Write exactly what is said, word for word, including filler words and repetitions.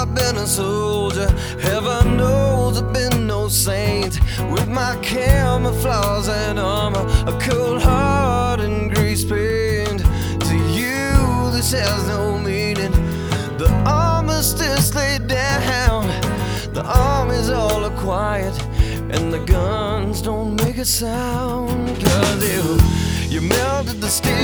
I've been a soldier. Heaven knows I've been no saint. With my camouflage and armor, a cold heart and grease paint. To you this has no meaning. The armistice laid down. The army's all quiet, and the guns don't make a sound. Cause you, you melted the steel